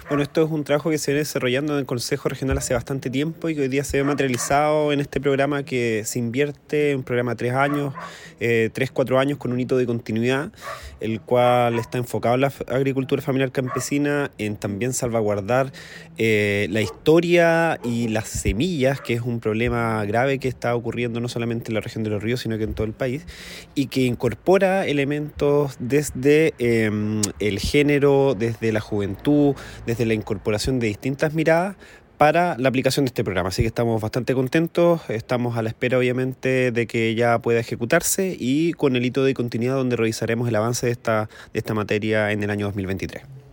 Bueno, esto es un trabajo que se viene desarrollando en el Consejo Regional hace bastante tiempo y que hoy día se ve materializado en este programa que se invierte, un programa de 3 años, 3, 4 años con un hito de continuidad, el cual está enfocado en la agricultura familiar campesina, en también salvaguardar la historia y las semillas, que es un problema grave que está ocurriendo no solamente en la región de Los Ríos, sino que en todo el país, y que incorpora elementos desde el género, desde la juventud, desde la incorporación de distintas miradas para la aplicación de este programa. Así que estamos bastante contentos, estamos a la espera obviamente de que ya pueda ejecutarse y con el hito de continuidad donde revisaremos el avance de esta materia en el año 2023.